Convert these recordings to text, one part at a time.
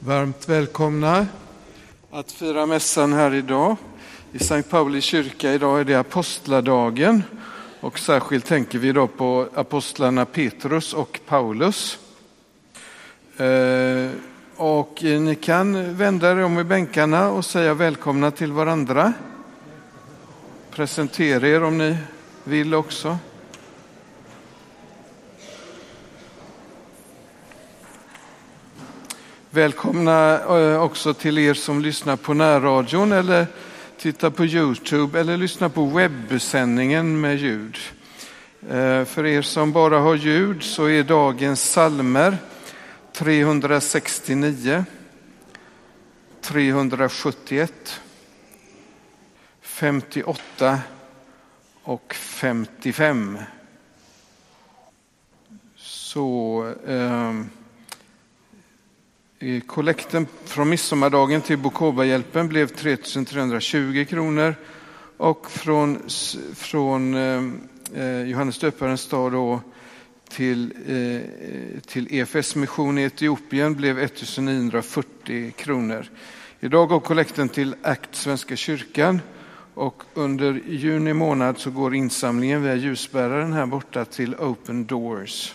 Varmt välkomna att fira mässan här idag. I Sankt Pauli kyrka idag är det apostladagen och särskilt tänker vi då på apostlarna Petrus och Paulus. Och ni kan vända er om i bänkarna och säga välkomna till varandra. Presentera er om ni vill också. Välkomna också till er som lyssnar på närradion eller tittar på YouTube eller lyssnar på webbsändningen med ljud. För er som bara har ljud så är dagens psalmer 369, 371, 58 och 55. Så kollekten från midsommardagen till Bokobahjälpen blev 3320 kronor och från Johannes döparens dag då till EFS mission i Etiopien blev 1940 kronor. Idag går kollekten till ACT Svenska kyrkan och under juni månad så går insamlingen via ljusbäraren här borta till Open Doors.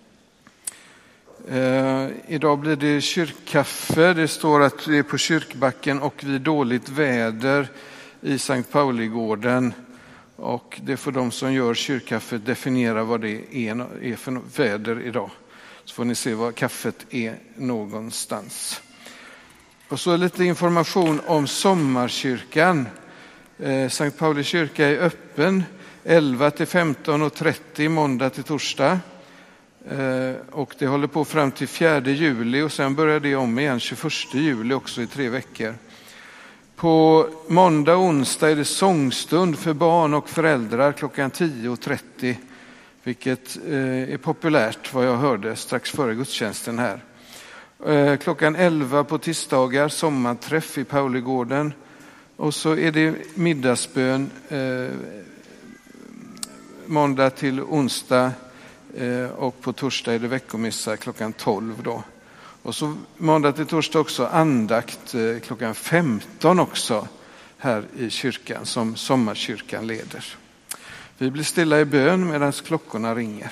Idag blir det kyrkkaffe. Det står att det är på kyrkbacken och vid dåligt väder i Sankt Pauligården. Och det får de som gör kyrkkaffet definiera vad det är för väder idag. Så får ni se var kaffet är någonstans. Och så lite information om sommarkyrkan. Sankt Pauli kyrka är öppen 11 till 15:30 måndag till torsdag. Och det håller på fram till 4 juli och sen börjar det om igen 21 juli också i 3 veckor. På måndag och onsdag är det sångstund för barn och föräldrar klockan 10:30, vilket är populärt vad jag hörde strax före gudstjänsten här. Klockan 11 på tisdagar sommarträff i Pauligården och så är det middagsbön måndag till onsdag. Och på torsdag är det veckomissa klockan 12 då. Och så måndag till torsdag också andakt klockan 15 också här i kyrkan som sommarkyrkan leder. Vi blir stilla i bön medan klockorna ringer.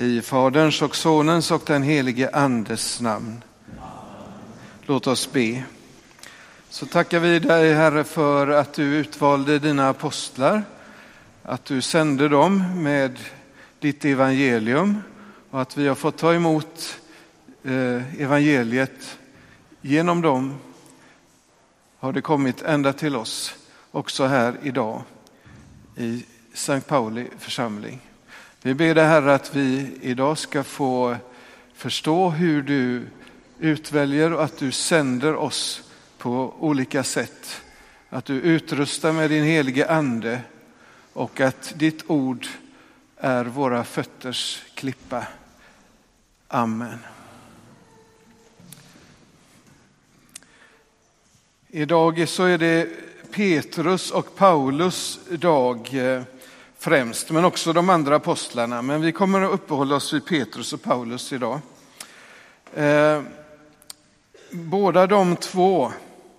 I Faderns och Sonens och den helige Andes namn. Låt oss be. Så tackar vi dig, Herre, för att du utvalde dina apostlar, att du sände dem med ditt evangelium och att vi har fått ta emot evangeliet. Genom dem har det kommit ända till oss, också här idag i Sankt Pauli församling. Vi ber dig, Herre, att vi idag ska få förstå hur du utväljer och att du sänder oss på olika sätt. Att du utrustar med din helige ande och att ditt ord är våra fötters klippa. Amen. Idag så är det Petrus och Paulus dag främst, men också de andra apostlarna. Men vi kommer att uppehålla oss vid Petrus och Paulus idag. Båda de två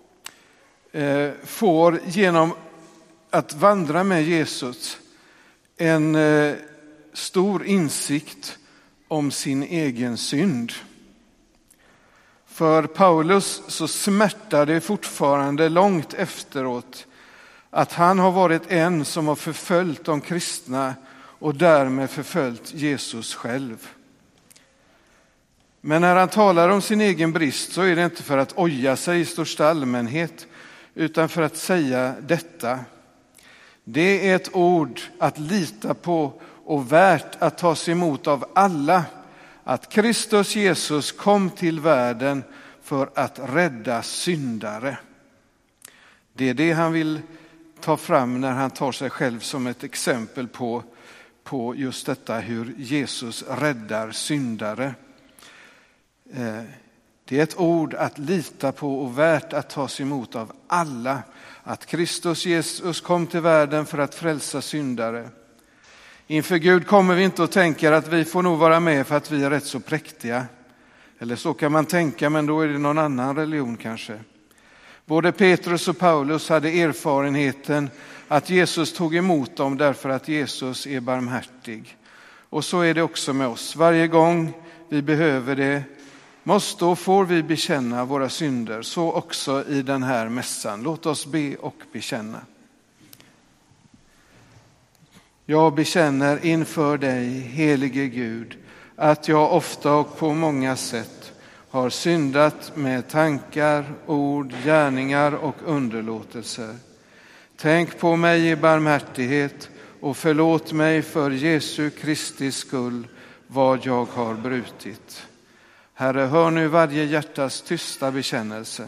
får genom att vandra med Jesus en stor insikt om sin egen synd. För Paulus så smärtar det fortfarande långt efteråt att han har varit en som har förföljt de kristna och därmed förföljt Jesus själv. Men när han talar om sin egen brist så är det inte för att oja sig i största allmänhet utan för att säga detta. Det är ett ord att lita på och värt att tas emot av alla. Att Kristus Jesus kom till världen för att rädda syndare. Det är det han vill ta fram när han tar sig själv som ett exempel på just detta, hur Jesus räddar syndare. Det är ett ord att lita på och värt att tas emot av alla. Att Kristus Jesus kom till världen för att frälsa syndare. Inför Gud kommer vi inte att tänka att vi får nog vara med för att vi är rätt så präktiga. Eller så kan man tänka, men då är det någon annan religion kanske. Både Petrus och Paulus hade erfarenheten att Jesus tog emot dem därför att Jesus är barmhärtig. Och så är det också med oss. Varje gång vi behöver det måste och får vi bekänna våra synder. Så också i den här mässan. Låt oss be och bekänna. Jag bekänner inför dig, helige Gud, att jag ofta och på många sätt har syndat med tankar, ord, gärningar och underlåtelser. Tänk på mig i barmhärtighet och förlåt mig för Jesu Kristi skull vad jag har brutit. Herre, hör nu varje hjärtas tysta bekännelse.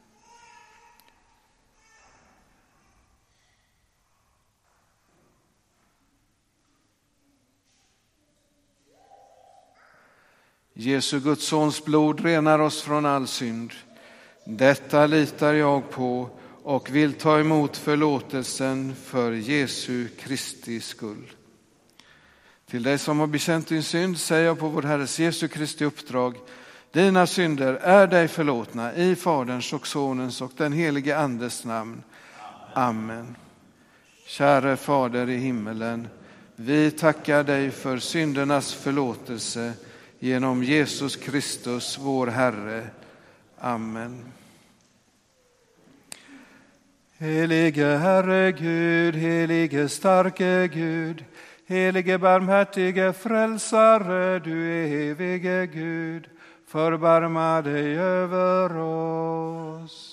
Jesu Guds sons blod renar oss från all synd. Detta litar jag på och vill ta emot förlåtelsen för Jesu Kristi skull. Till dig som har bekänt din synd säger jag på vår Herres Jesu Kristi uppdrag: dina synder är dig förlåtna i Faderns och Sonens och den helige Andes namn. Amen. Käre Fader i himmelen, vi tackar dig för syndernas förlåtelse genom Jesus Kristus, vår Herre. Amen. Helige Herre Gud, helige starke Gud, helige barmhärtige frälsare, du evige Gud, förbarma dig över oss.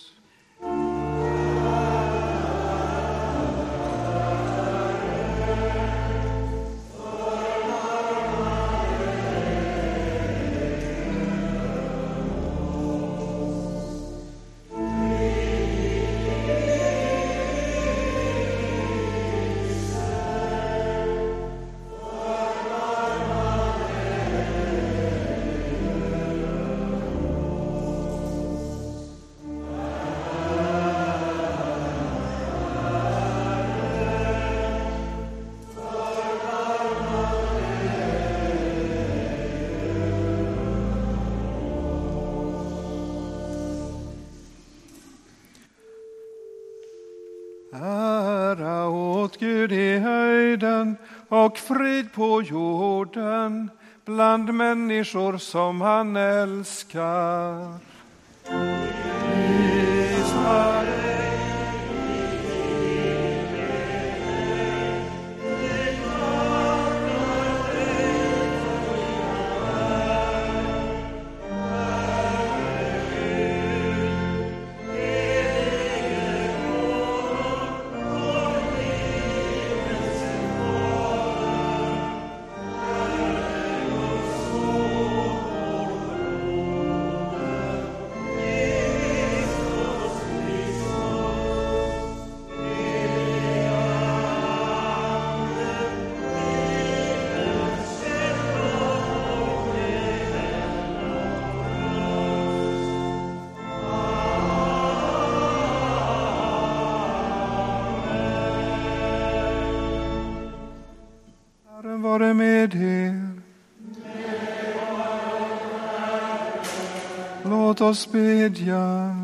Gud i höjden och frid på jorden bland människor som han älskar. Vare med er. Låt oss bedja.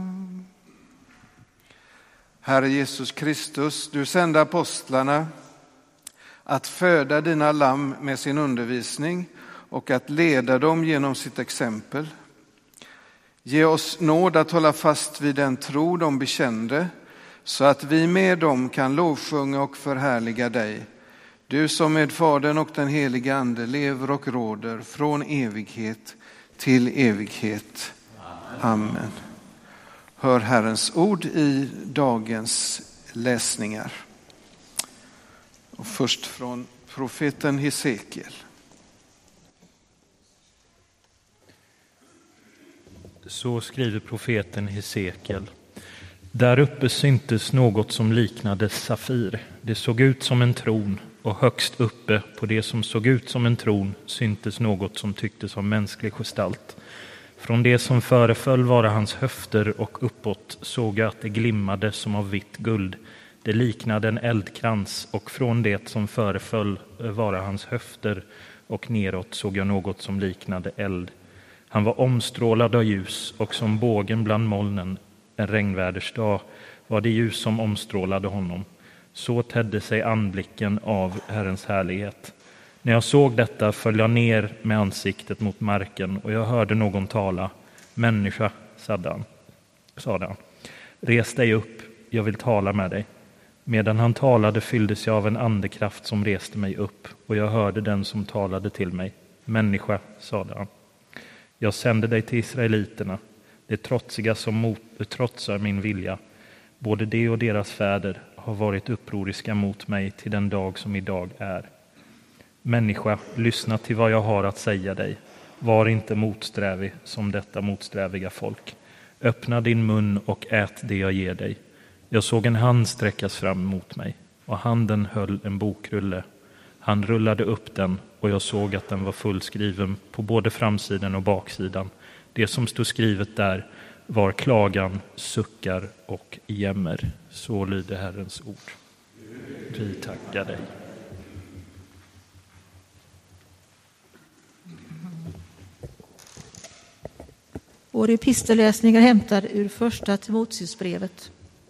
Herre Jesus Kristus, du sände apostlarna att föda dina lamm med sin undervisning och att leda dem genom sitt exempel. Ge oss nåd att hålla fast vid den tro de bekände, så att vi med dem kan lovsjunga och förhärliga dig. Du som med Fadern och den heliga Ande lever och råder från evighet till evighet. Amen. Hör Herrens ord i dagens läsningar. Och först från profeten Hesekiel. Så skriver profeten Hesekiel. Där uppe syntes något som liknade safir. Det såg ut som en tron, och högst uppe på det som såg ut som en tron syntes något som tycktes ha mänsklig gestalt. Från det som föreföll vara hans höfter och uppåt såg jag att det glimmade som av vitt guld. Det liknade en eldkrans, och från det som föreföll vara hans höfter och neråt såg jag något som liknade eld. Han var omstrålad av ljus, och som bågen bland molnen en regnvädersdag var det ljus som omstrålade honom. Så tedde sig anblicken av Herrens härlighet. När jag såg detta föll jag ner med ansiktet mot marken, och jag hörde någon tala. Människa, sade han. Res dig upp, jag vill tala med dig. Medan han talade fylldes jag av en andekraft som reste mig upp, och jag hörde den som talade till mig. Människa, sade han. Jag sände dig till israeliterna, det trotsiga som trotsar min vilja. Både de och deras fäder har varit upproriska mot mig till den dag som idag är. Människa, lyssna till vad jag har att säga dig. Var inte motsträvig som detta motsträviga folk. Öppna din mun och ät det jag ger dig. Jag såg en hand sträckas fram mot mig, och handen höll en bokrulle. Han rullade upp den, och jag såg att den var fullskriven på både framsidan och baksidan. Det som stod skrivet där var klagan, suckar och jämmer. Så lyder Herrens ord. Vi tackar dig. Vår epistelläsning är hämtad ur första Timoteusbrevet.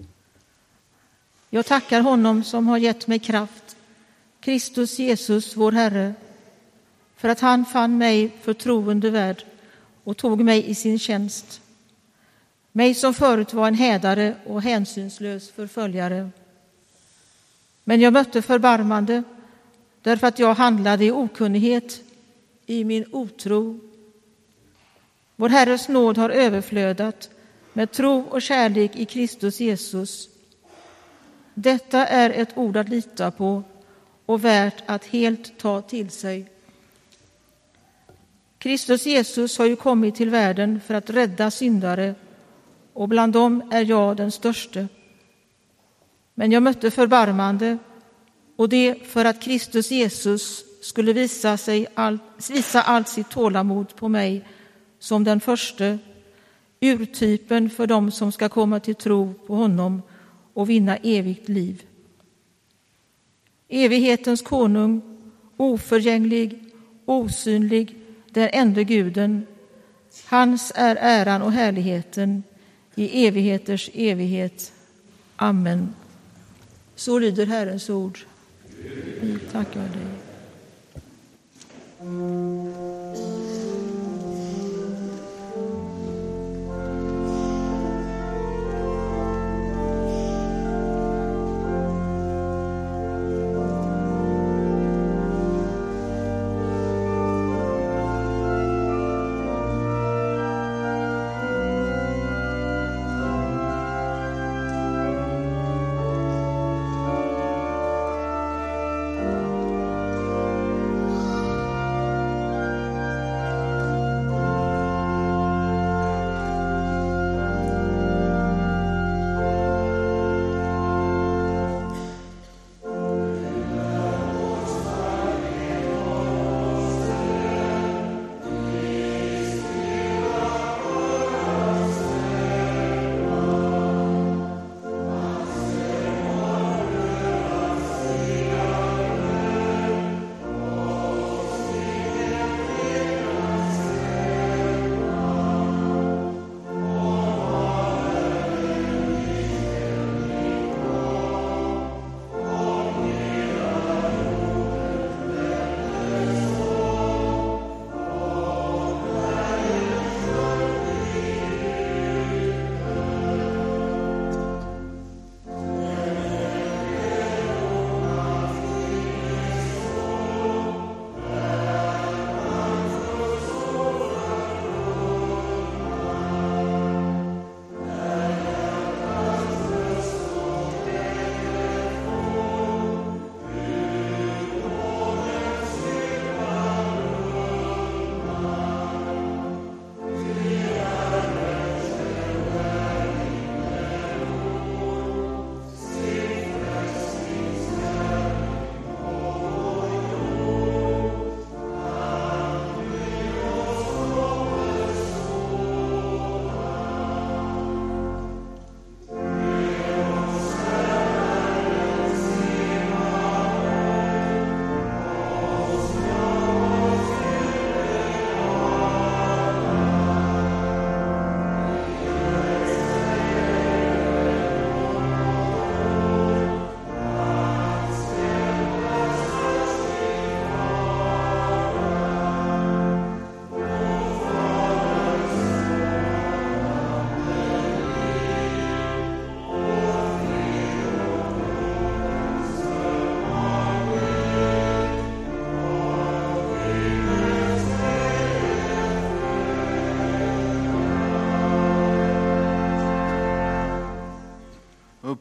Jag tackar honom som har gett mig kraft, Kristus Jesus, vår Herre, för att han fann mig förtroende värd och tog mig i sin tjänst. Mig som förut var en hädare och hänsynslös förföljare. Men jag mötte förbarmande därför att jag handlade i okunnighet, i min otro. Vår Herres nåd har överflödat med tro och kärlek i Kristus Jesus. Detta är ett ord att lita på och värt att helt ta till sig. Kristus Jesus har ju kommit till världen för att rädda syndare, och bland dem är jag den störste. Men jag mötte förbarmande, och det för att Kristus Jesus skulle visa allt sitt tålamod på mig som den förste, urtypen för dem som ska komma till tro på honom och vinna evigt liv. Evighetens konung, oförgänglig, osynlig, den enda guden, hans är äran och härligheten i evigheters evighet. Amen. Så lyder Herrens ord. Vi tackar dig.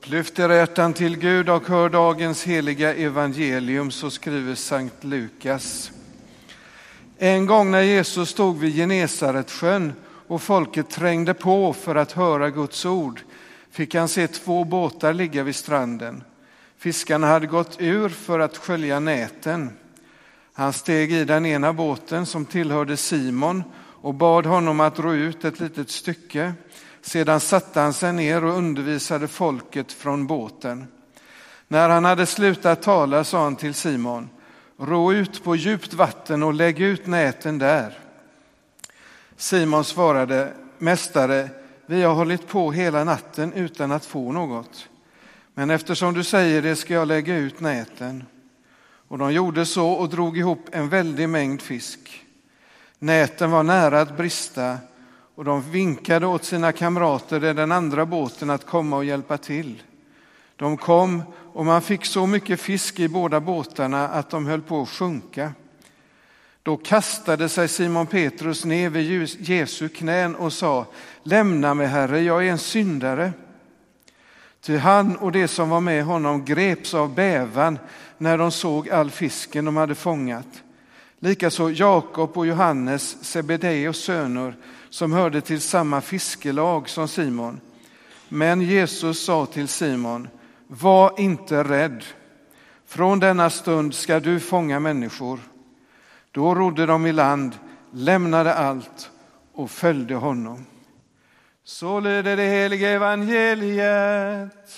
Upplyft era hjärtan till Gud och hör dagens heliga evangelium, så skriver Sankt Lukas. En gång när Jesus stod vid Genesaretsjön och folket trängde på för att höra Guds ord, fick han se 2 båtar ligga vid stranden. Fiskarna hade gått ur för att skölja näten. Han steg i den ena båten som tillhörde Simon och bad honom att ro ut ett litet stycke. Sedan satte han sig ner och undervisade folket från båten. När han hade slutat tala sa han till Simon: ro ut på djupt vatten och lägg ut näten där. Simon svarade: mästare, vi har hållit på hela natten utan att få något. Men eftersom du säger det ska jag lägga ut näten. Och de gjorde så och drog ihop en väldig mängd fisk. Näten var nära att brista och de vinkade åt sina kamrater i den andra båten att komma och hjälpa till. De kom och man fick så mycket fisk i båda båtarna att de höll på att sjunka. Då kastade sig Simon Petrus ner vid Jesu knän och sa: lämna mig, Herre, jag är en syndare. Ty han och det som var med honom greps av bävan när de såg all fisken de hade fångat. Likaså Jakob och Johannes, Sebedeus söner, som hörde till samma fiskelag som Simon. Men Jesus sa till Simon: var inte rädd. Från denna stund ska du fånga människor. Då rodde de i land, lämnade allt och följde honom. Så lyder det heliga evangeliet.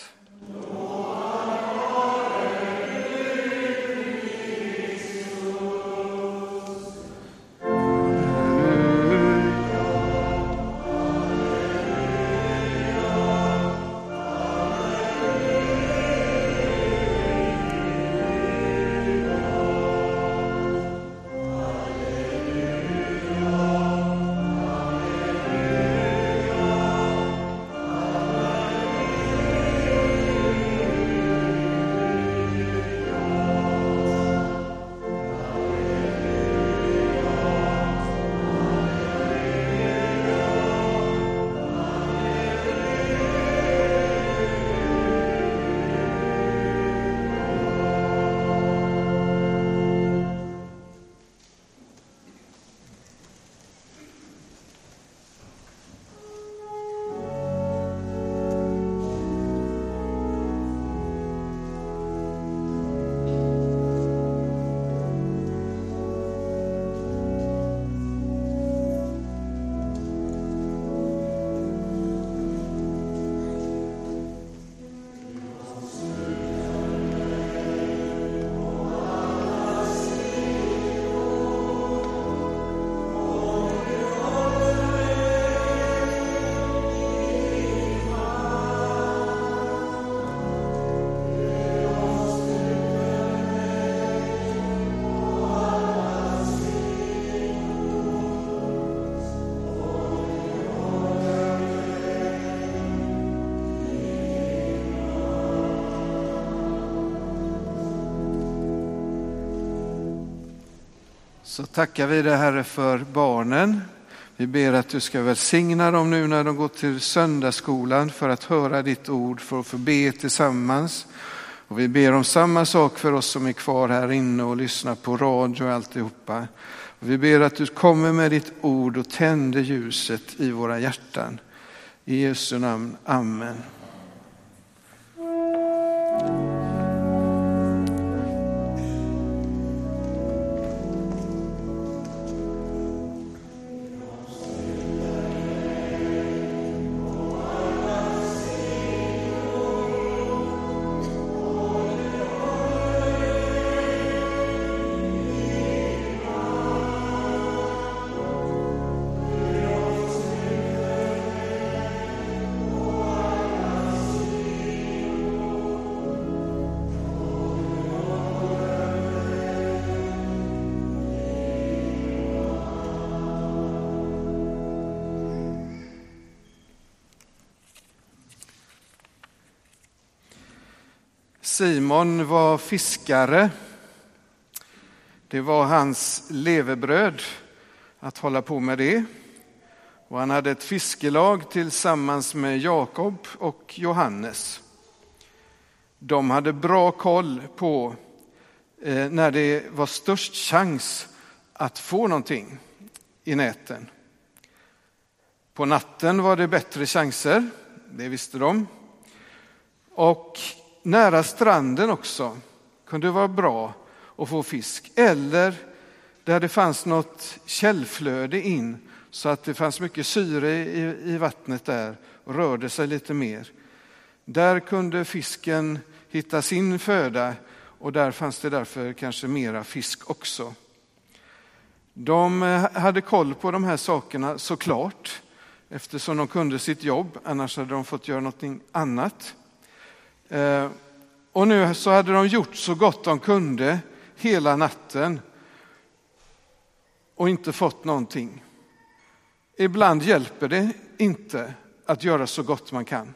Så tackar vi dig, Herre, för barnen. Vi ber att du ska välsigna dem nu när de går till söndagsskolan för att höra ditt ord, för att få be tillsammans. Och vi ber om samma sak för oss som är kvar här inne och lyssnar på radio och alltihopa. Och vi ber att du kommer med ditt ord och tänder ljuset i våra hjärtan. I Jesu namn, amen. Simon var fiskare. Det var hans levebröd att hålla på med det. Och han hade ett fiskelag tillsammans med Jakob och Johannes. De hade bra koll på när det var störst chans att få någonting i näten. På natten var det bättre chanser, det visste de. Och nära stranden också kunde det vara bra att få fisk. Eller där det fanns något källflöde in så att det fanns mycket syre i vattnet där och rörde sig lite mer. Där kunde fisken hitta sin föda och där fanns det därför kanske mera fisk också. De hade koll på de här sakerna såklart eftersom de kunde sitt jobb, annars hade de fått göra någonting annat. Och nu så hade de gjort så gott de kunde hela natten och inte fått någonting. Ibland hjälper det inte att göra så gott man kan.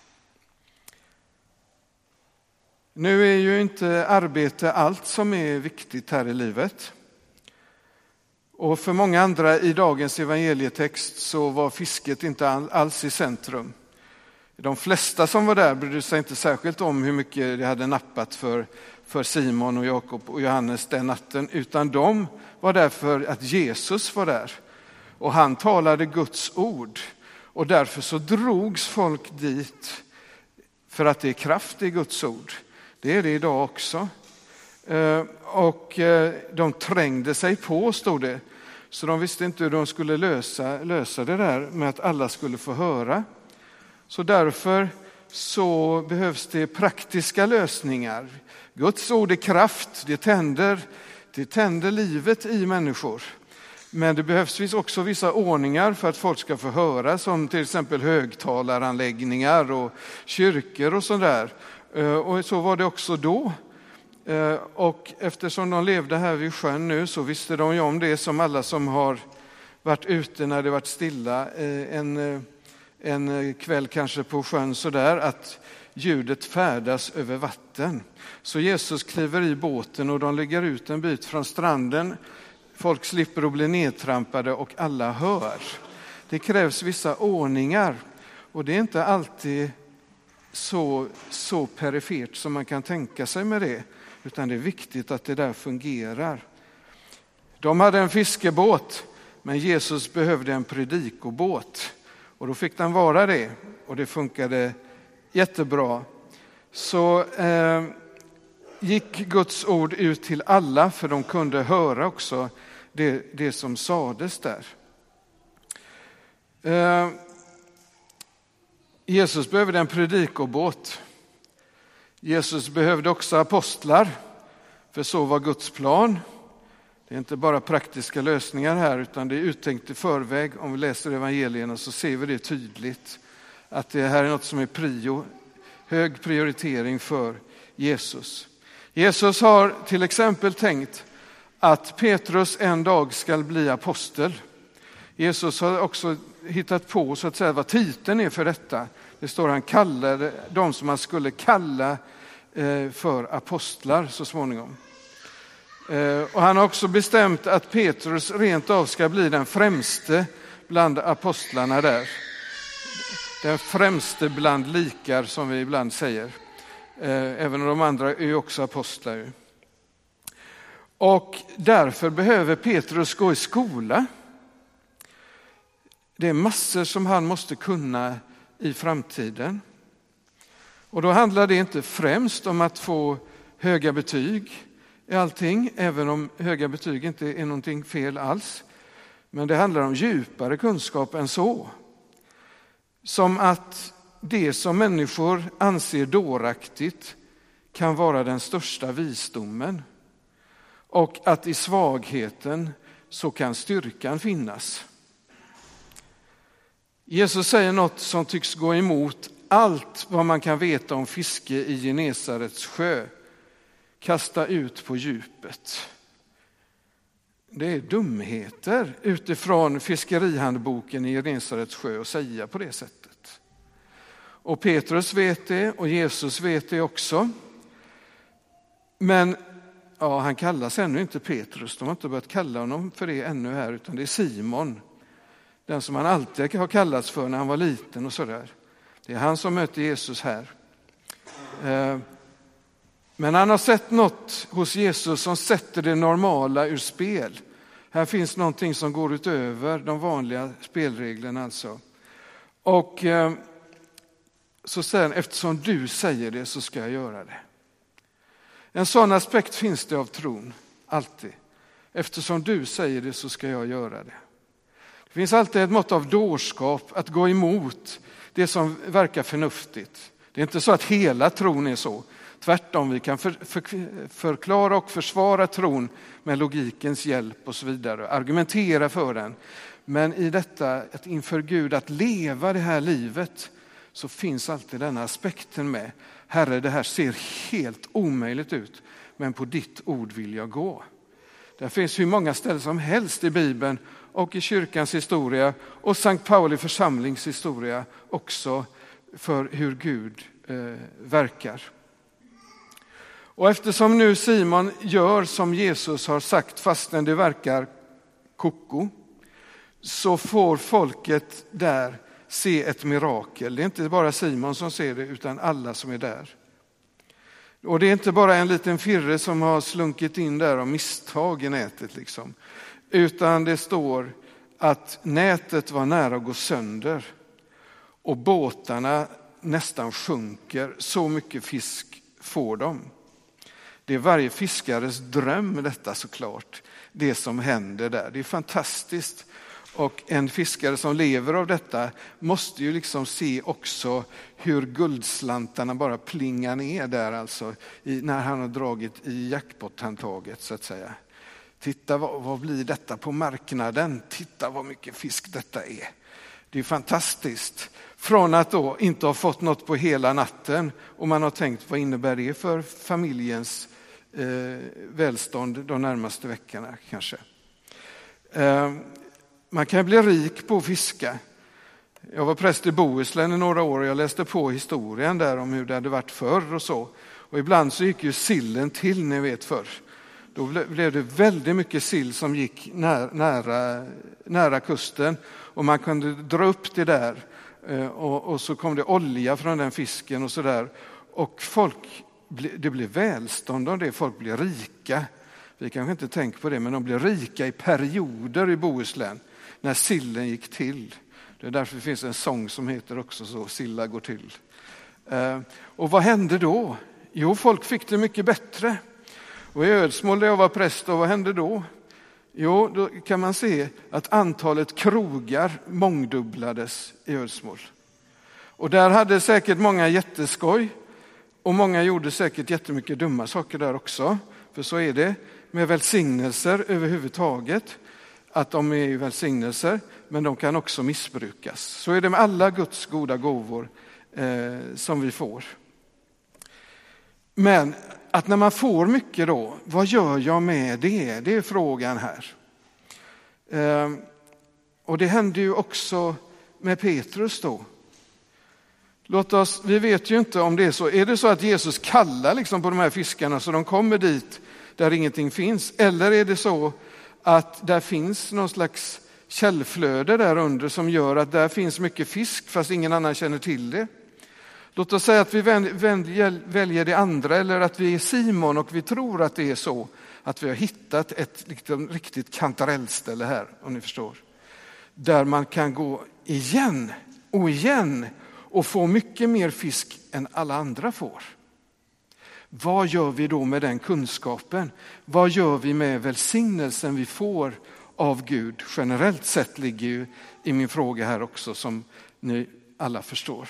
Nu är ju inte arbete allt som är viktigt här i livet. Och för många andra i dagens evangelietext så var fisket inte alls i centrum. De flesta som var där brydde sig inte särskilt om hur mycket det hade nappat för Simon och Jakob och Johannes den natten, utan de var där för att Jesus var där. Och han talade Guds ord och därför så drogs folk dit för att det är kraft i Guds ord. Det är det idag också. Och de trängde sig på, stod det. Så de visste inte hur de skulle lösa det där med att alla skulle få höra. Så därför så behövs det praktiska lösningar. Guds ord är kraft, det tänder livet i människor. Men det behövs också vissa ordningar för att folk ska få höra, som till exempel högtalaranläggningar och kyrkor och sådär. Och så var det också då. Och eftersom de levde här vid sjön nu så visste de ju om det som alla som har varit ute när det varit stilla en kväll kanske på sjön sådär, att ljudet färdas över vatten. Så Jesus kliver i båten och de lägger ut en bit från stranden. Folk slipper att bli nedtrampade och alla hör. Det krävs vissa ordningar och det är inte alltid så perifert som man kan tänka sig med det, utan det är viktigt att det där fungerar. De hade en fiskebåt, men Jesus behövde en predikobåt och då fick den vara det och det funkade jättebra. Så gick Guds ord ut till alla, för de kunde höra också det som sades där. Jesus behövde en predikobåt. Jesus behövde också apostlar, för så var Guds plan. Det är inte bara praktiska lösningar här, utan det är uttänkt i förväg. Om vi läser evangelierna så ser vi det tydligt. Att det här är något som är hög prioritering för Jesus. Jesus har till exempel tänkt att Petrus en dag ska bli apostel. Jesus har också hittat på så att säga vad titeln är för detta. Det står han kallade de som han skulle kalla för apostlar så småningom. Och han har också bestämt att Petrus rent av ska bli den främste bland apostlarna där. Den främste bland likar, som vi ibland säger. Även de andra är ju också apostlar. Och därför behöver Petrus gå i skola. Det är massor som han måste kunna i framtiden. Och då handlar det inte främst om att få höga betyg i allting, även om höga betyg inte är någonting fel alls. Men det handlar om djupare kunskap än så. Som att det som människor anser dåraktigt kan vara den största visdomen. Och att i svagheten så kan styrkan finnas. Jesus säger något som tycks gå emot allt vad man kan veta om fiske i Genesarets sjö. Kasta ut på djupet. Det är dumheter utifrån fiskerihandboken i Genesarets sjö att säga på det sättet. Och Petrus vet det och Jesus vet det också. Men han kallas ännu inte Petrus. De har inte börjat kalla honom för det ännu här, utan det är Simon. Den som han alltid har kallats för när han var liten och sådär. Det är han som möter Jesus här. Men han har sett något hos Jesus som sätter det normala ur spel. Här finns någonting som går utöver de vanliga spelreglerna alltså. Och så säger han, eftersom du säger det så ska jag göra det. En sån aspekt finns det av tron, alltid. Eftersom du säger det så ska jag göra det. Det finns alltid ett mått av dårskap att gå emot det som verkar förnuftigt. Det är inte så att hela tron är så. Tvärtom, vi kan förklara och försvara tron med logikens hjälp och så vidare. Argumentera för den. Men i detta, att inför Gud, att leva det här livet, så finns alltid den aspekten med. Herre, det här ser helt omöjligt ut, men på ditt ord vill jag gå. Det finns hur många ställen som helst i Bibeln och i kyrkans historia och Sankt Pauli församlings historia också för hur Gud verkar. Och eftersom nu Simon gör som Jesus har sagt fastän det verkar koko, så får folket där se ett mirakel. Det är inte bara Simon som ser det utan alla som är där. Och det är inte bara en liten firre som har slunkit in där av misstag i nätet liksom. Utan det står att nätet var nära att gå sönder och båtarna nästan sjunker. Så mycket fisk får de. Det är varje fiskares dröm detta såklart. Det som händer där. Det är fantastiskt. Och en fiskare som lever av detta måste ju liksom se också hur guldslantarna bara plingar ner där alltså när han har dragit i jackpot-handtaget så att säga. Titta vad blir detta på marknaden? Titta vad mycket fisk detta är. Det är fantastiskt. Från att då inte ha fått något på hela natten och man har tänkt vad innebär det för familjens välstånd de närmaste veckorna kanske. Man kan bli rik på att fiska. Jag var präst i Bohuslän i några år och jag läste på historien där om hur det hade varit förr och så. Och ibland så gick ju sillen till, ni vet förr. Då blev det väldigt mycket sill som gick nära kusten och man kunde dra upp det där och så kom det olja från den fisken och så där. Och det blev välstånd av det, folk blev rika. Vi kanske inte tänker på det, men de blev rika i perioder i Bohuslän när sillen gick till. Det är därför det finns en sång som heter också så, Silla går till. Och vad hände då? Jo, folk fick det mycket bättre. Och i Ödsmål där jag var präst, vad hände då? Jo, då kan man se att antalet krogar mångdubblades i Ödsmål. Och där hade säkert många jätteskoj och många gjorde säkert jättemycket dumma saker där också. För så är det med välsignelser överhuvudtaget, att de är välsignelser, men de kan också missbrukas. Så är det med alla Guds goda gåvor som vi får. Men att när man får mycket då, vad gör jag med det? Det är frågan här. Och det hände ju också med Petrus då. Vi vet ju inte om det är så. Är det så att Jesus kallar liksom på de här fiskarna så de kommer dit där ingenting finns? Eller är det så att där finns någon slags källflöde där under som gör att där finns mycket fisk fast ingen annan känner till det? Låt oss säga att vi väljer det andra, eller att vi är Simon och vi tror att det är så att vi har hittat ett riktigt kantarellställe här, om ni förstår. Där man kan gå igen och igen och få mycket mer fisk än alla andra får. Vad gör vi då med den kunskapen? Vad gör vi med välsignelsen vi får av Gud? Generellt sett ligger ju i min fråga här också, som ni alla förstår.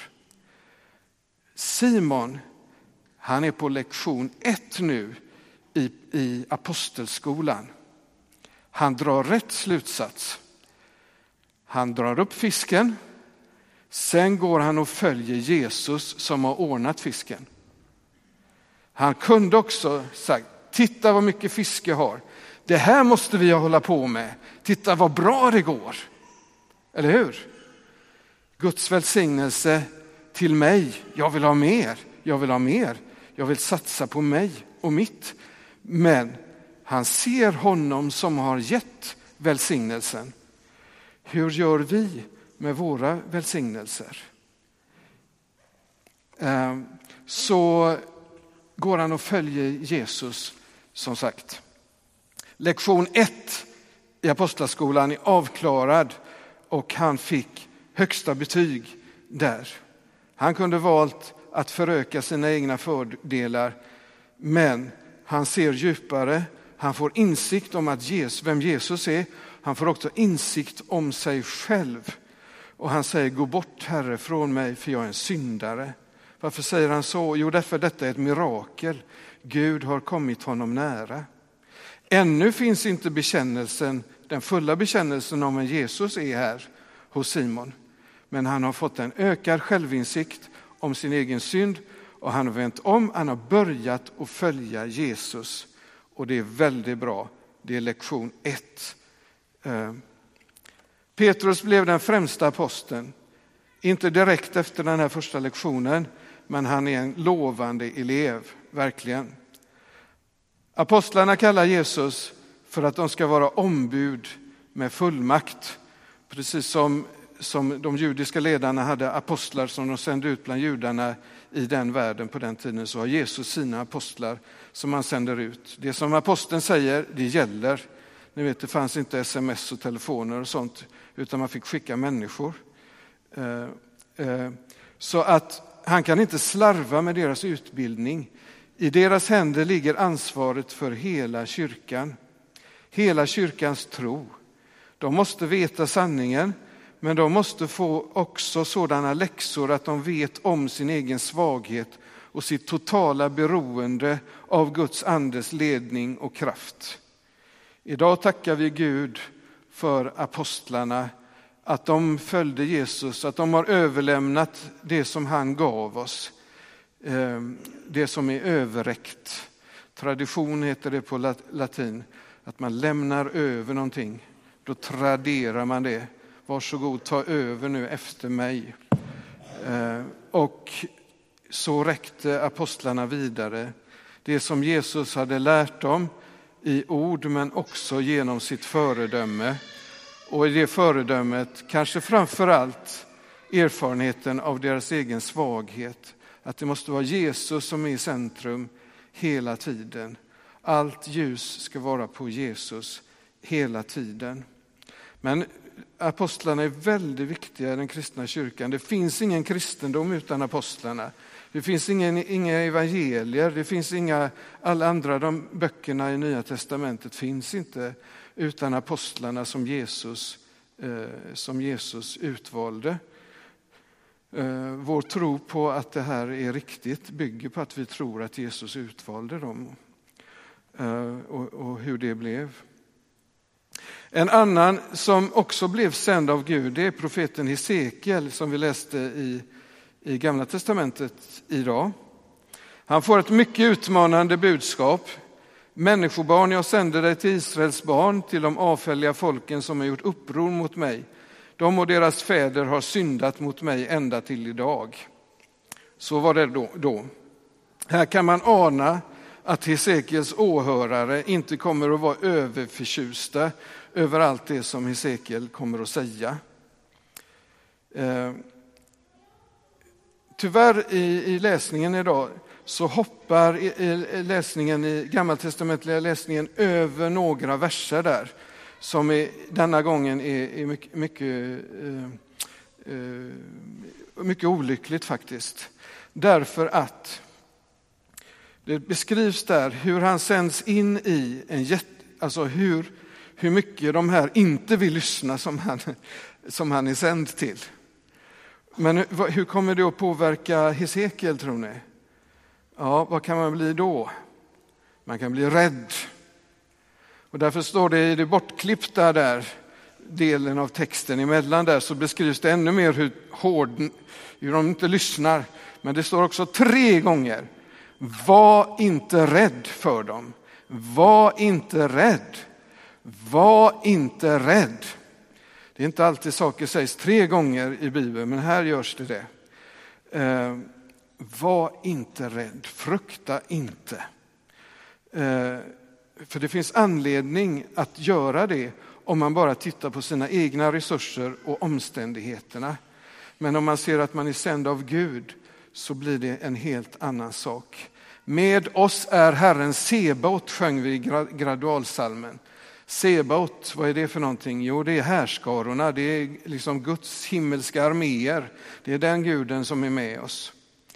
Simon, han är på lektion 1 nu i apostelskolan. Han drar rätt slutsats. Han drar upp fisken. Sen går han och följer Jesus som har ordnat fisken. Han kunde också sagt, titta vad mycket fisk jag har. Det här måste vi hålla på med. Titta vad bra det går. Eller hur? Guds välsignelse till mig. Jag vill ha mer. Jag vill ha mer. Jag vill satsa på mig och mitt. Men han ser honom som har gett välsignelsen. Hur gör vi med våra välsignelser? Så går han och följer Jesus som sagt. Lektion 1 i Apostlaskolan är avklarad och han fick högsta betyg där. Han kunde valt att föröka sina egna fördelar, men han ser djupare. Han får insikt om vem Jesus är. Han får också insikt om sig själv. Och han säger, gå bort Herre från mig för jag är en syndare. Varför säger han så? Jo, därför detta är ett mirakel. Gud har kommit honom nära. Ännu finns inte den fulla bekännelsen om vem Jesus är här hos Simon. Men han har fått en ökad självinsikt om sin egen synd och han har vänt om. Han har börjat att följa Jesus och det är väldigt bra. Det är lektion 1. Petrus blev den främsta aposteln. Inte direkt efter den här första lektionen, men han är en lovande elev, verkligen. Apostlarna kallar Jesus för att de ska vara ombud med fullmakt. Precis som de judiska ledarna hade apostlar som de sände ut bland judarna i den världen på den tiden, så har Jesus sina apostlar som han sänder ut. Det som aposteln säger, det gäller. Ni vet, det fanns inte sms och telefoner och sånt, utan man fick skicka människor. Så att han kan inte slarva med deras utbildning. I deras händer ligger ansvaret för hela kyrkan. Hela kyrkans tro. De måste veta sanningen, men de måste få också sådana läxor att de vet om sin egen svaghet och sitt totala beroende av Guds andes ledning och kraft. Idag tackar vi Gud för apostlarna, att de följde Jesus, att de har överlämnat det som han gav oss. Det som är överräckt. Tradition heter det på latin. Att man lämnar över någonting. Då traderar man det. Varsågod, ta över nu efter mig. Och så räckte apostlarna vidare. Det som Jesus hade lärt dem i ord, men också genom sitt föredöme. Och i det föredömet kanske framför allt erfarenheten av deras egen svaghet. Att det måste vara Jesus som är i centrum hela tiden. Allt ljus ska vara på Jesus hela tiden. Men apostlarna är väldigt viktiga i den kristna kyrkan. Det finns ingen kristendom utan apostlarna. Det finns inga evangelier. Det finns alla andra de böckerna i Nya testamentet finns inte utan apostlarna som Jesus utvalde. Vår tro på att det här är riktigt bygger på att vi tror att Jesus utvalde dem och hur det blev. En annan som också blev sänd av Gud, det är profeten Hesekiel som vi läste i Gamla testamentet idag. Han får ett mycket utmanande budskap. Människobarn, jag sänder dig till Israels barn, till de avfälliga folken som har gjort uppror mot mig. De och deras fäder har syndat mot mig ända till idag. Så var det då. Här kan man ana att Hesekiels åhörare inte kommer att vara överförtjusta över allt det som Hesekiel kommer att säga. Tyvärr i läsningen idag så hoppar läsningen i gammaltestamentliga läsningen över några verser där som denna gången är mycket olyckligt faktiskt. Därför att det beskrivs där hur han sänds in i alltså hur mycket de här inte vill lyssna som han är sänd till. Men hur kommer det att påverka Hesekiel, tror ni? Ja, vad kan man bli då? Man kan bli rädd. Och därför står det i det bortklippta där delen av texten emellan där, så beskrivs det ännu mer hur de inte lyssnar. Men det står också 3 gånger: var inte rädd för dem. Var inte rädd. Var inte rädd. Det är inte alltid saker sägs 3 gånger i Bibeln, men här görs det. Var inte rädd, frukta inte. För det finns anledning att göra det om man bara tittar på sina egna resurser och omständigheterna. Men om man ser att man är sänd av Gud så blir det en helt annan sak. Med oss är Herren Sebaot, sjöng vi i gradualsalmen. Sebaot, vad är det för någonting? Jo, det är härskarorna, det är liksom Guds himmelska arméer. Det är den guden som är med oss.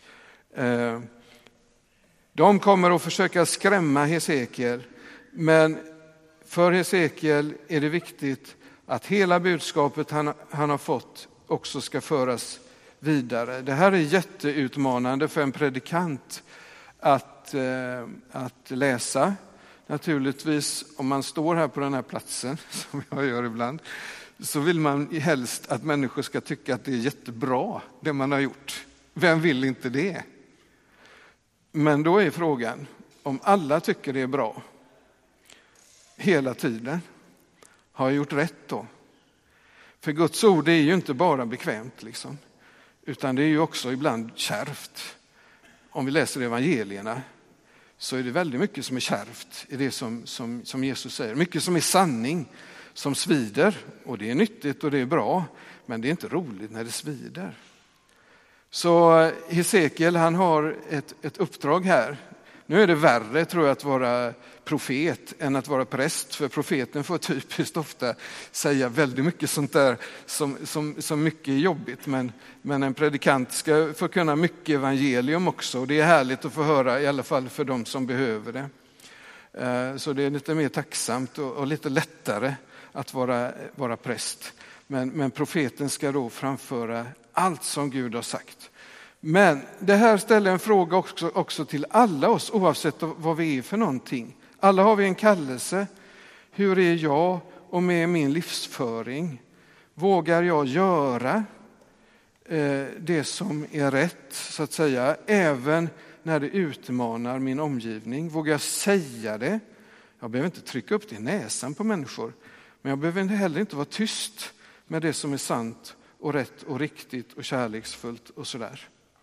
De kommer att försöka skrämma Hesekiel, men för Hesekiel är det viktigt att hela budskapet han har fått också ska föras vidare. Det här är jätteutmanande för en predikant att läsa. Naturligtvis, om man står här på den här platsen, som jag gör ibland, så vill man helst att människor ska tycka att det är jättebra, det man har gjort. Vem vill inte det? Men då är frågan, om alla tycker det är bra hela tiden, har jag gjort rätt då? För Guds ord är ju inte bara bekvämt liksom, utan det är ju också ibland kärvt. Om vi läser evangelierna så är det väldigt mycket som är kärvt i det som Jesus säger. Mycket som är sanning, som svider, och det är nyttigt och det är bra, men det är inte roligt när det svider. Så Hesekiel, han har ett uppdrag här. Nu är det värre, tror jag, att vara profet än att vara präst, för profeten får typiskt ofta säga väldigt mycket sånt där som mycket är jobbigt, men en predikant ska få kunna mycket evangelium också, och det är härligt att få höra, i alla fall för de som behöver det. Så det är lite mer tacksamt och lite lättare att vara präst, men profeten ska då framföra allt som Gud har sagt. Men det här ställer en fråga också till alla oss, oavsett vad vi är för någonting. Alla har vi en kallelse. Hur är jag och med min livsföring? Vågar jag göra det som är rätt, så att säga, även när det utmanar min omgivning? Vågar jag säga det? Jag behöver inte trycka upp det i näsan på människor, men jag behöver heller inte vara tyst med det som är sant och rätt och riktigt och kärleksfullt och sådär.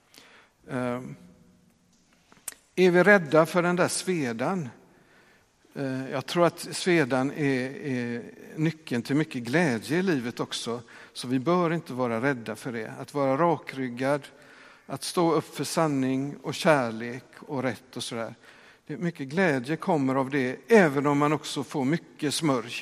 Är vi rädda för den där svedan? Jag tror att svedan är nyckeln till mycket glädje i livet också. Så vi bör inte vara rädda för det. Att vara rakryggad, att stå upp för sanning och kärlek och rätt och sådär. Mycket glädje kommer av det, även om man också får mycket smörj.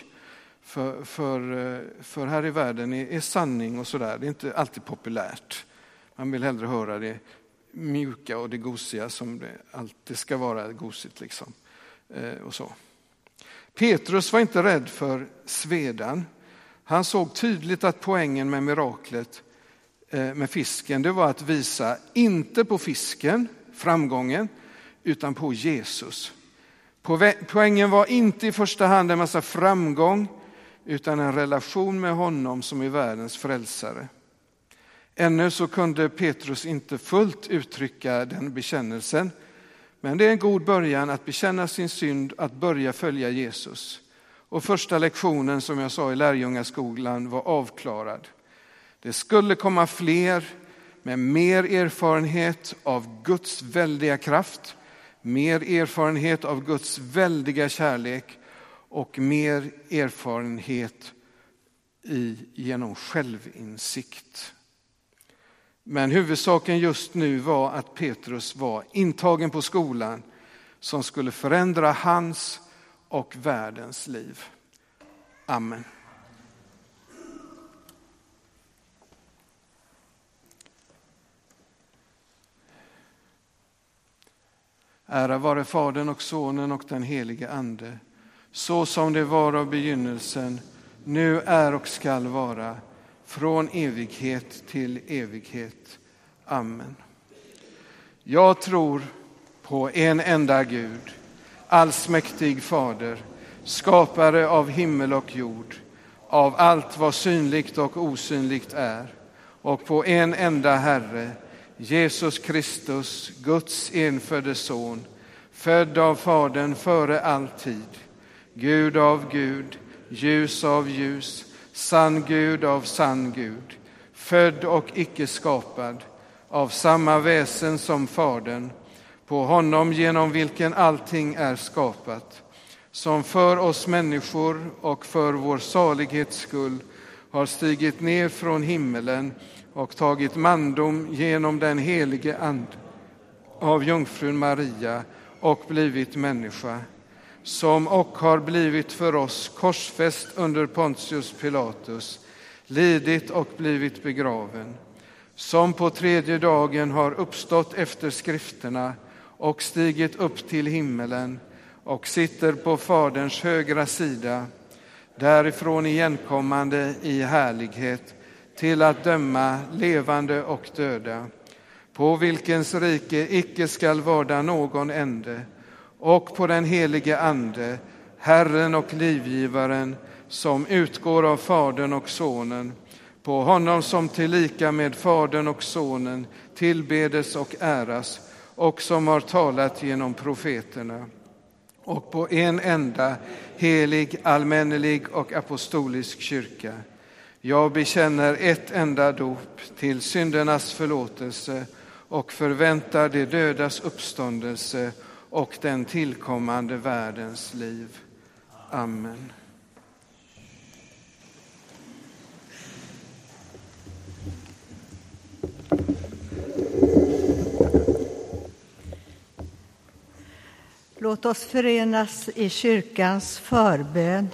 För här i världen är sanning och sådär, det är inte alltid populärt. Man vill hellre höra det mjuka och det gosiga som det alltid ska vara gosigt liksom. Och så. Petrus var inte rädd för svedan. Han såg tydligt att poängen med miraklet med fisken, det var att visa inte på fisken, framgången, utan på Jesus. Poängen var inte i första hand en massa framgång, utan en relation med honom som är världens frälsare. Ännu så kunde Petrus inte fullt uttrycka den bekännelsen, men det är en god början att bekänna sin synd, att börja följa Jesus. Och första lektionen, som jag sa i lärjungaskolan, var avklarad. Det skulle komma fler med mer erfarenhet av Guds väldiga kraft, mer erfarenhet av Guds väldiga kärlek och mer erfarenhet genom självinsikt. Men huvudsaken just nu var att Petrus var intagen på skolan som skulle förändra hans och världens liv. Amen. Ära vare Fadern och Sonen och den helige Ande, så som det var av begynnelsen, nu är och skall vara, från evighet till evighet. Amen. Jag tror på en enda Gud, allsmäktig Fader, skapare av himmel och jord, av allt vad synligt och osynligt är, och på en enda Herre, Jesus Kristus, Guds enfödde son, född av Fadern före all tid, Gud av Gud, ljus av ljus, sann Gud av sann Gud, född och icke skapad, av samma väsen som Fadern, på honom genom vilken allting är skapat, som för oss människor och för vår salighets skull har stigit ner från himmelen och tagit mandom genom den helige Ande av jungfrun Maria och blivit människa, som och har blivit för oss korsfäst under Pontius Pilatus, lidit och blivit begraven, som på tredje dagen har uppstått efter skrifterna och stigit upp till himmelen och sitter på Faderns högra sida, därifrån igenkommande i härlighet till att döma levande och döda, på vilkens rike icke skall varda någon ände, och på den helige Ande, Herren och livgivaren, som utgår av Fadern och Sonen, på honom som tillika med Fadern och Sonen tillbedes och äras, och som har talat genom profeterna, och på en enda helig, allmännelig och apostolisk kyrka. Jag bekänner ett enda dop till syndernas förlåtelse och förväntar de dödas uppståndelse och den tillkommande världens liv. Amen. Låt oss förenas i kyrkans förbön.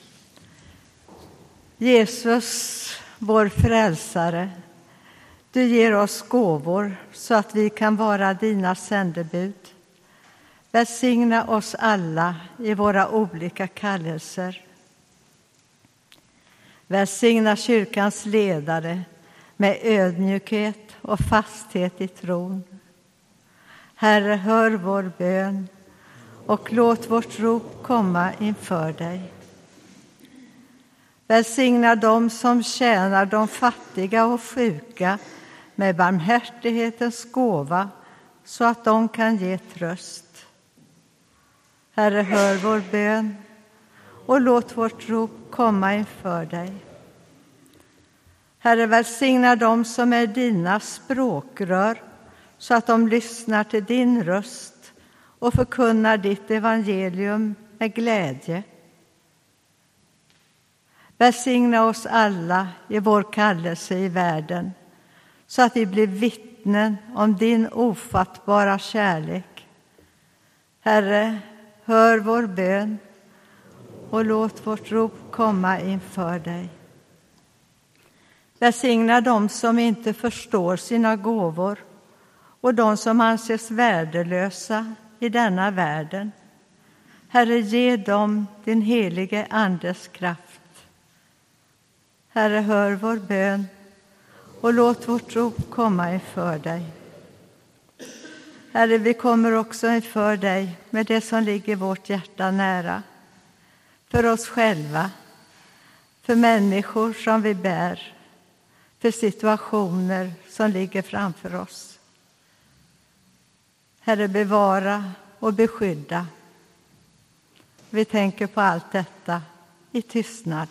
Jesus, vår frälsare, du ger oss gåvor så att vi kan vara dina sändebud. Välsigna oss alla i våra olika kallelser. Välsigna kyrkans ledare med ödmjukhet och fasthet i tron. Herre, hör vår bön och låt vårt rop komma inför dig. Välsigna dem som tjänar de fattiga och sjuka med barmhärtighetens gåva så att de kan ge tröst. Herre, hör vår bön och låt vårt rop komma inför dig. Herre, välsigna dem som är dina språkrör så att de lyssnar till din röst och förkunnar ditt evangelium med glädje. Välsigna oss alla i vår kallelse i världen så att vi blir vittnen om din ofattbara kärlek. Herre, hör vår bön och låt vårt rop komma inför dig. Välsigna dem som inte förstår sina gåvor och de som anses värdelösa i denna världen. Herre, ge dem din helige Andes kraft. Herre, hör vår bön och låt vårt rop komma inför dig. Herre, vi kommer också inför dig med det som ligger vårt hjärta nära. För oss själva, för människor som vi bär, för situationer som ligger framför oss. Herre, bevara och beskydda. Vi tänker på allt detta i tystnad.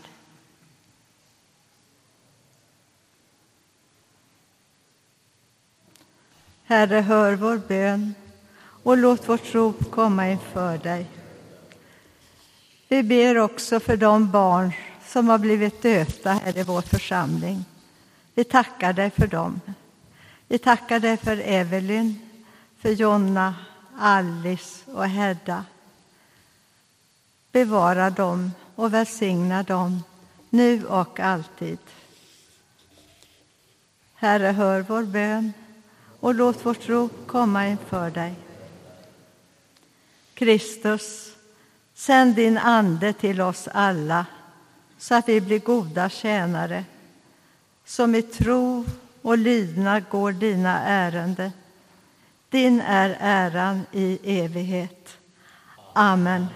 Herre, hör vår bön och låt vårt rop komma inför dig. Vi ber också för de barn som har blivit döpta här i vår församling. Vi tackar dig för dem. Vi tackar dig för Evelyn, för Jonna, Alice och Hedda. Bevara dem och välsigna dem nu och alltid. Herre, hör vår bön och låt vårt rop komma inför dig. Kristus, sänd din ande till oss alla så att vi blir goda tjänare som i tro och lydnad går dina ärende. Din är äran i evighet. Amen.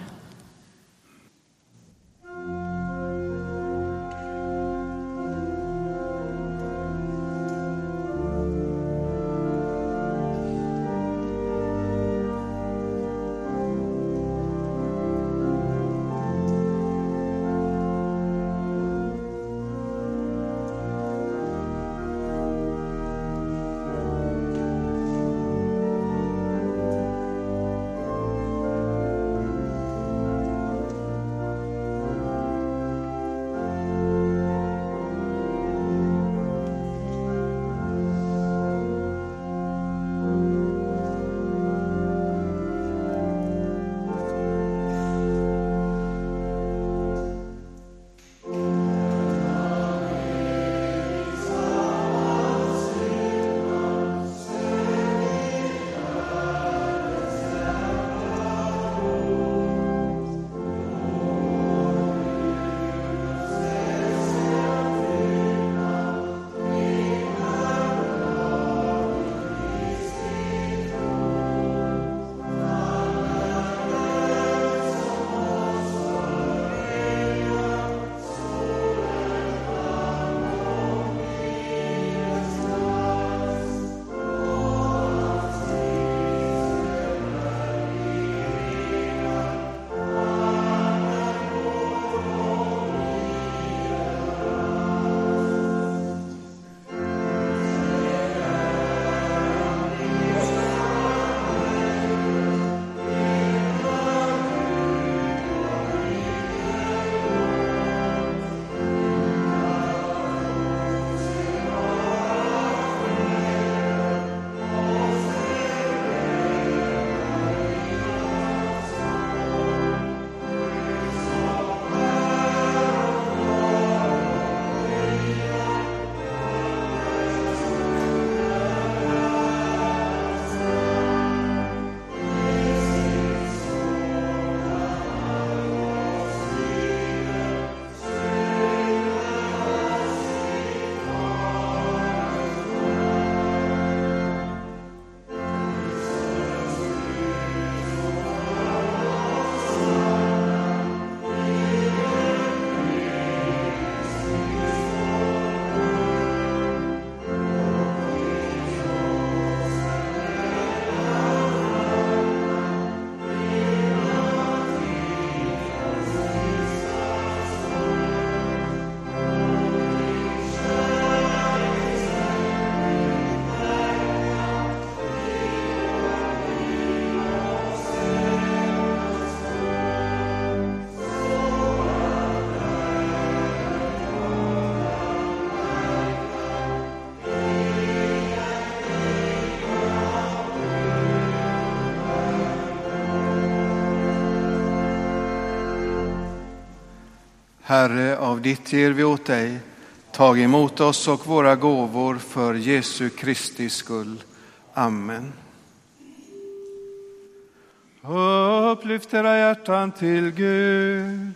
Herre, av ditt ger vi åt dig. Tag emot oss och våra gåvor för Jesu Kristi skull. Amen. Upplyft era hjärtan till Gud.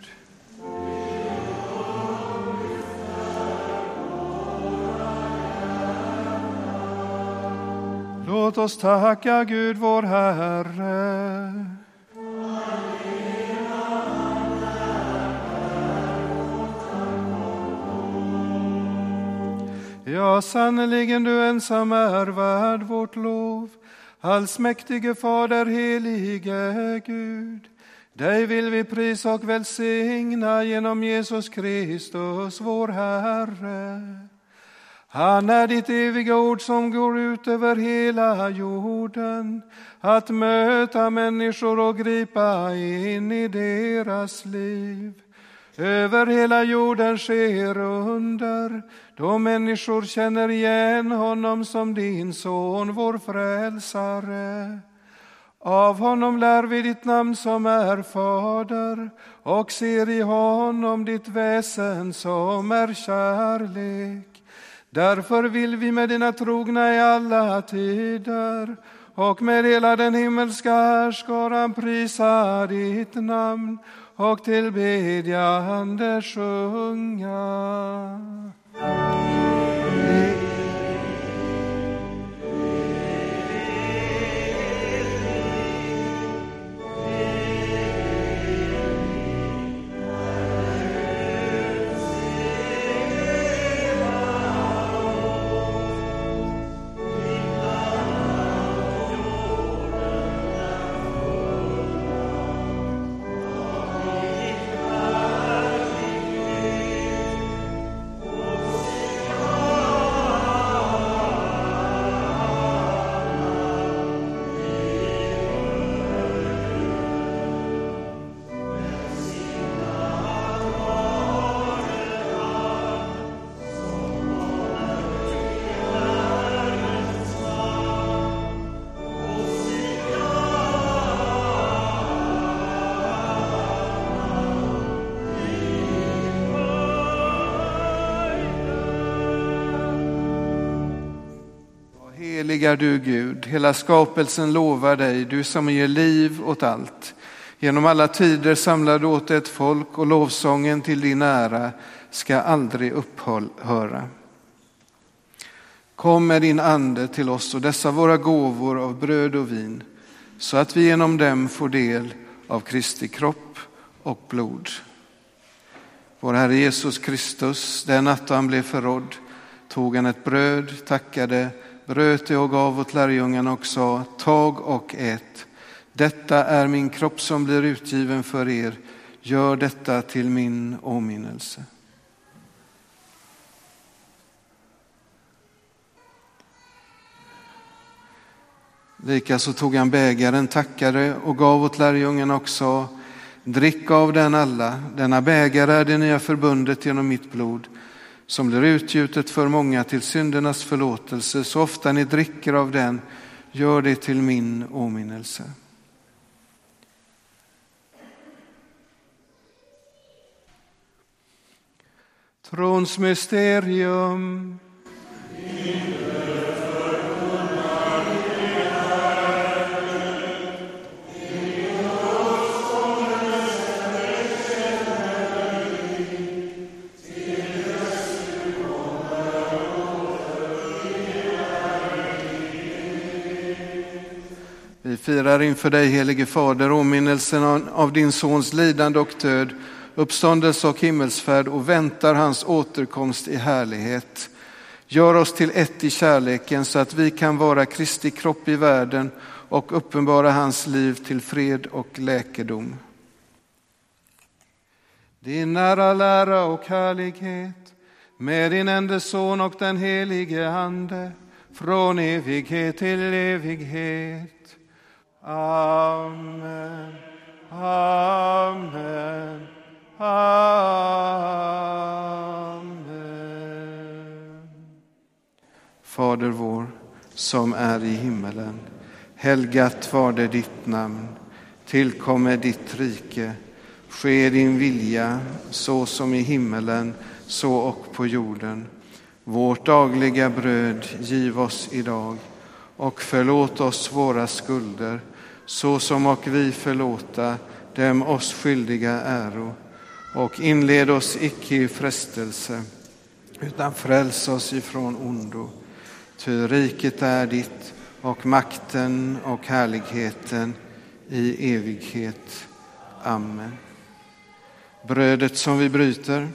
Låt oss tacka Gud vår Herre. Ja, sannerligen du ensam är värd vårt lov. Allsmäktige Fader, helige Gud. Dig vill vi prisa och välsigna genom Jesus Kristus, vår Herre. Han är ditt eviga ord som går ut över hela jorden, att möta människor och gripa in i deras liv. Över hela jorden sker under, då människor känner igen honom som din son, vår frälsare. Av honom lär vi ditt namn som är Fader, och ser i honom ditt väsen som är kärlek. Därför vill vi med dina trogna i alla tider och med hela den himmelska härskaran prisa ditt namn och tillbedjande sjunga. Helig är du Gud, hela skapelsen lovar dig, du som ger liv åt allt. Genom alla tider samlar du åt ett folk och lovsången till din ära ska aldrig upphöra. Kom med din ande till oss och dessa våra gåvor av bröd och vin, så att vi genom dem får del av Kristi kropp och blod. Vår Herre Jesus Kristus, den natt han blev förrådd, tog han ett bröd, tackade, bröt det och gav åt lärjungarna och sa: tag och ät. Detta är min kropp som blir utgiven för er. Gör detta till min åminnelse. Likaså tog han bägaren, tackade och gav åt lärjungarna och sa: drick av den alla. Denna bägare är det nya förbundet genom mitt blod, som blir utgjutet för många till syndernas förlåtelse. Så ofta ni dricker av den, gör det till min åminnelse. Trons mysterium. Vi firar inför dig, helige Fader, åminnelsen av din sons lidande och död, uppståndelse och himmelsfärd, och väntar hans återkomst i härlighet. Gör oss till ett i kärleken, så att vi kan vara Kristi kropp i världen och uppenbara hans liv till fred och läkedom. Din ära, lära och härlighet med din enda son och den helige Ande, från evighet till evighet. Amen, amen, amen. Fader vår, som är i himmelen, helgat var det ditt namn. Tillkommer ditt rike. Ske din vilja, så som i himmelen, så och på jorden. Vårt dagliga bröd giv oss idag, och förlåt oss våra skulder, så som och vi förlåta dem oss skyldiga äro. Och inled oss icke i frestelse, utan fräls oss ifrån ondo. Ty riket är ditt, och makten och härligheten i evighet. Amen. Brödet som vi bryter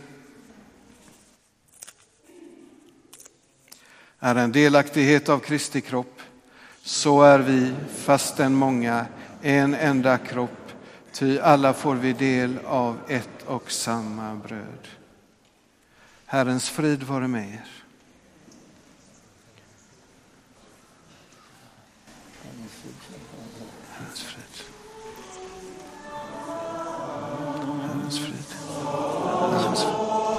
är en delaktighet av Kristi kropp. Så är vi, fastän många, en enda kropp, ty alla får vi del av ett och samma bröd. Herrens frid vare med er. Herrens frid. Herrens frid. Herrens frid.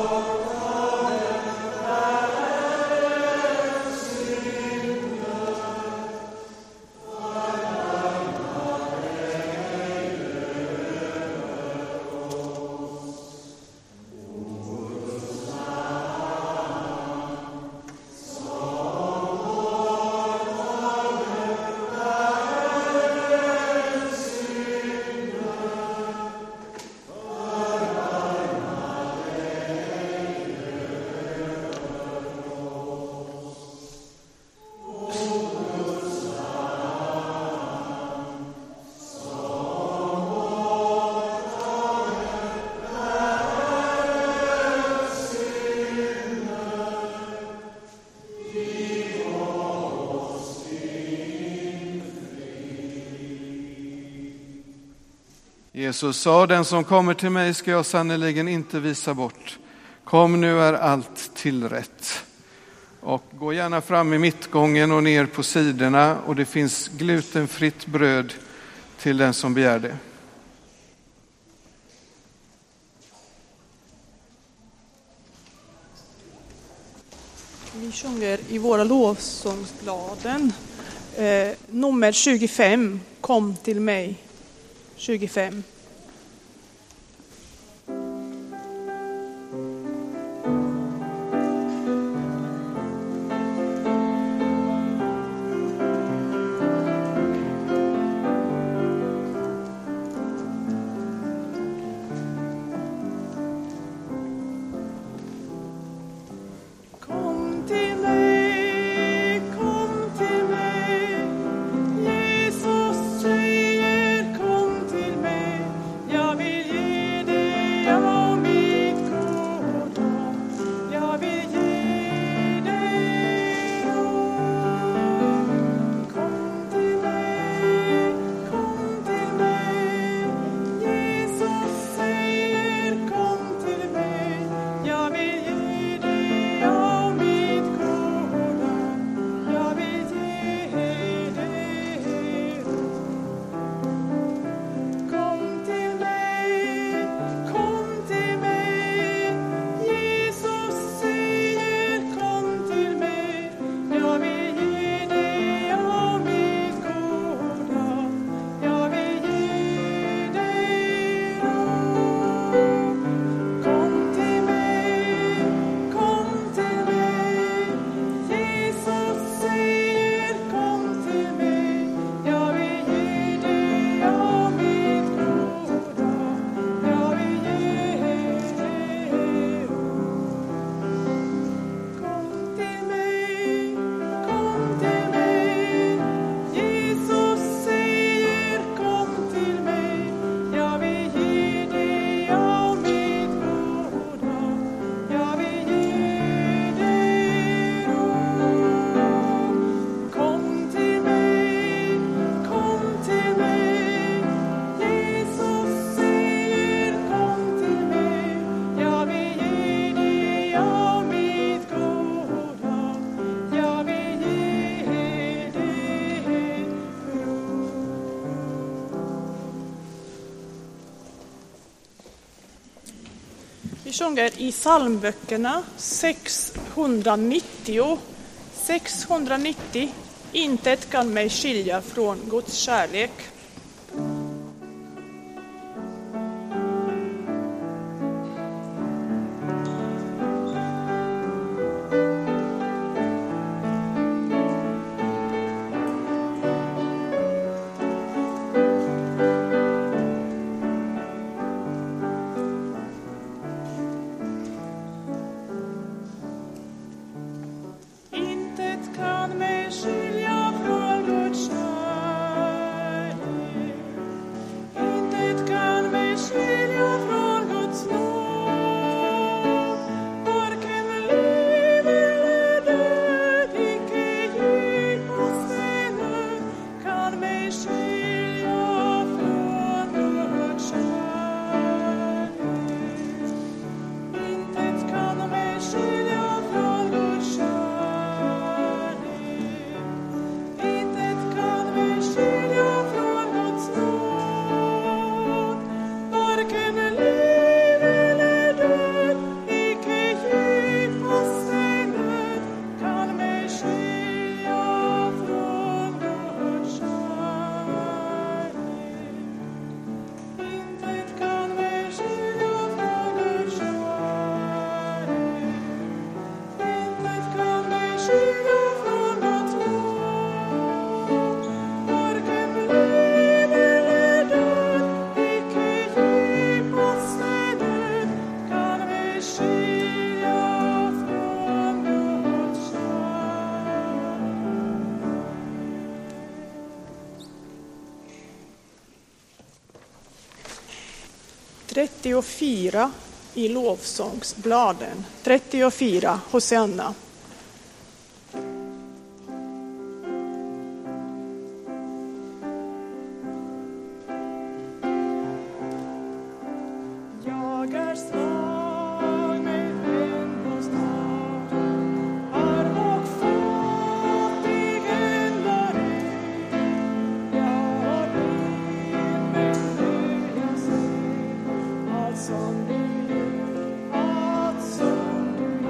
Jesus sa, den som kommer till mig ska jag sannoliken inte visa bort. Kom, nu är allt tillrätt. Och gå gärna fram i mittgången och ner på sidorna, och det finns glutenfritt bröd till den som begär det. Vi sjunger i våra lovsångsbladen nummer 25, kom till mig. 25. Vi sjunger i psalmböckerna 690. 690. Intet kan mig skilja från Guds kärlek. 34 i lovsångsbladen. 34, Hosanna. Jag är svag men ändå stark, arm och fattig ända ut. Jag har blind men nu jag ser allt som du gör, allt som du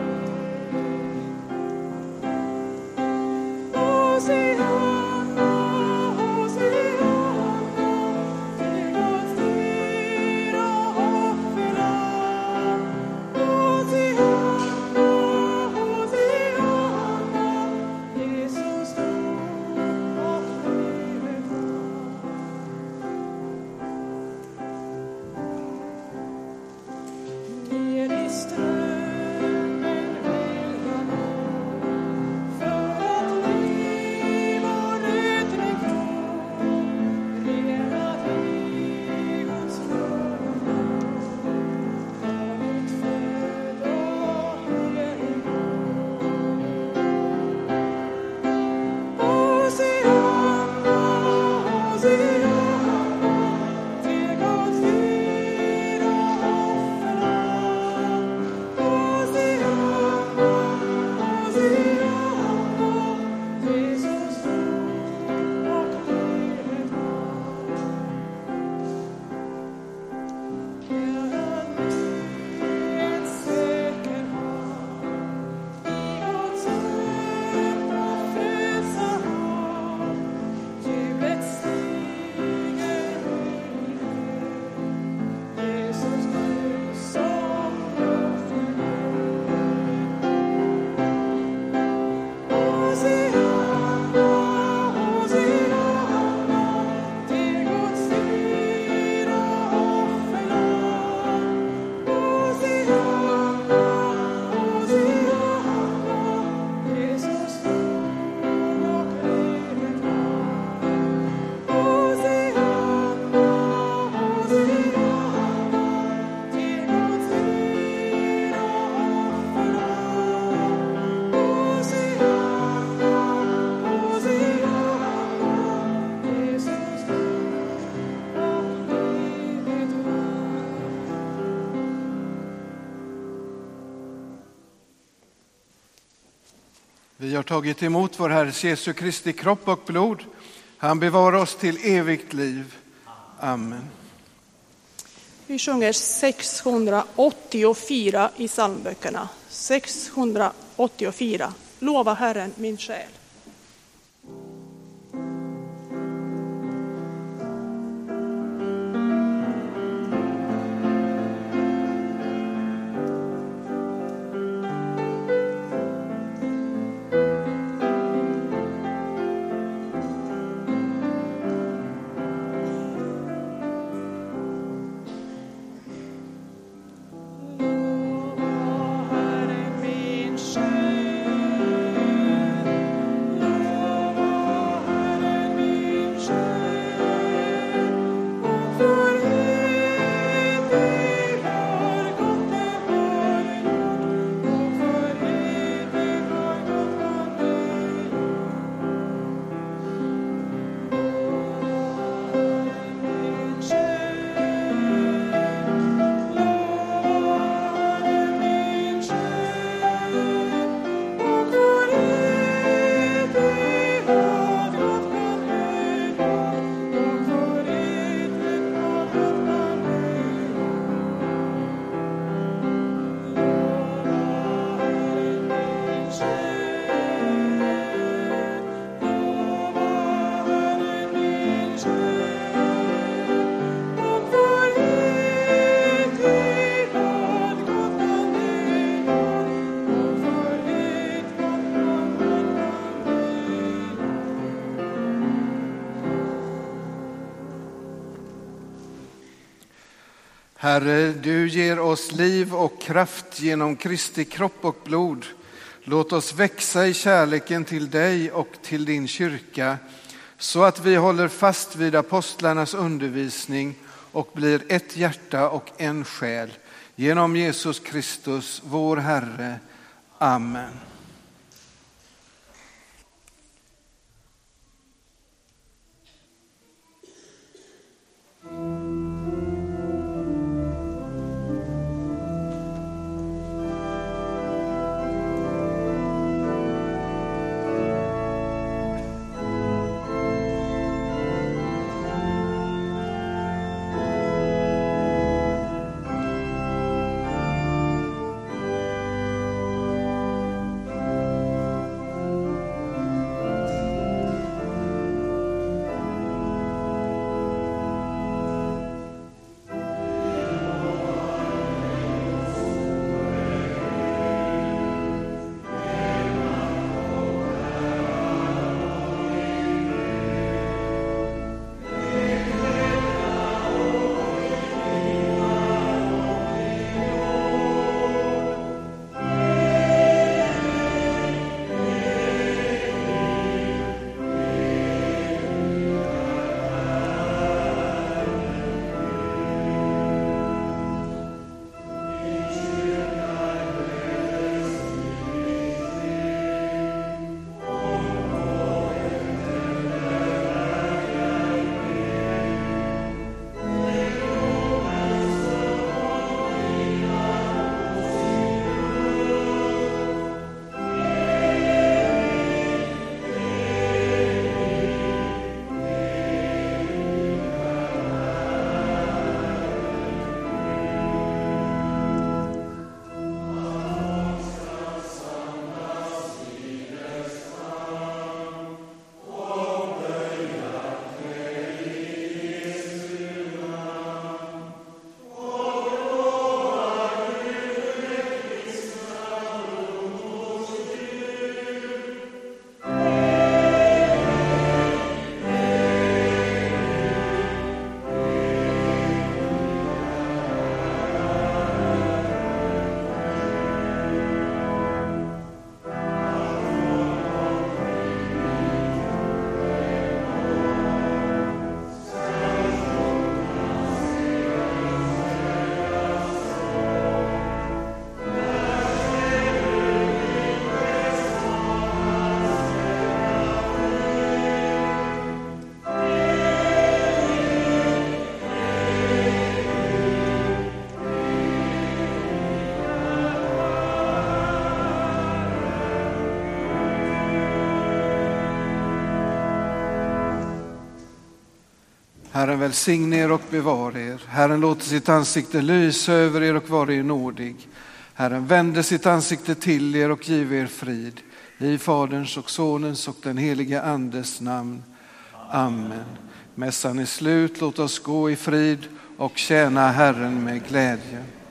gör. Hosianna, Hosianna, till Guds dyra offerland. Hosianna, Hosianna, Jesus dog och livet vann. Ner i strömmen vill jag gå, för att liv och räddning få, renat i Guds blod. David född och helig nåd. Hosianna, Hosianna, till Guds dyra offerland. Hosianna, Hosianna, Jesus dog och livet vann. Är nu en säker hamn i Guds öppna frälsarhamn. Jublet stiger i det, Jesus nu som löften Hosianna, Hosianna, till Guds dyra offerland. Hosianna, Hosianna, Jesus dog och livet vann. Hosianna, Hosianna, till Guds dyra offerland. Hosianna, Hosianna, Jesus dog och livet vann. Vi har tagit emot vår Herre Jesu Kristi kropp och blod. Han bevarar oss till evigt liv. Amen. Vi sjunger 684 i psalmböckerna. 684. Lova Herren min själ. Lova Herren min Herre, du ger oss liv och kraft genom Kristi kropp och blod. Låt oss växa i kärleken till dig och till din kyrka, så att vi håller fast vid apostlarnas undervisning och blir ett hjärta och en själ. Genom Jesus Kristus, vår Herre. Amen. Herren välsigne er och bevara er. Herren låter sitt ansikte lysa över er och vara er nådig. Herren vänder sitt ansikte till er och giver er frid. I Faderns och Sonens och den helige Andes namn. Amen. Mässan är slut. Låt oss gå i frid och tjäna Herren med glädje.